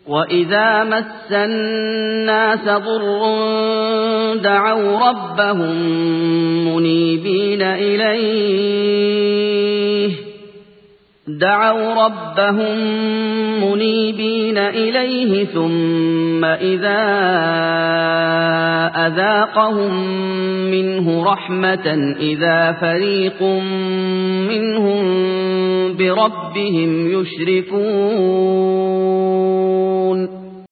وَإِذَا مَسَّ النَّاسَ ضُرٌّ دَعَوْا رَبَّهُم مُّنِيبِينَ إِلَيْهِ ثُمَّ إِذَا أَذَاقَهُم مِّنْهُ رَحْمَةً إِذَا فَرِيقٌ مِّنْهُم بِرَبِّهِمْ يُشْرِكُونَ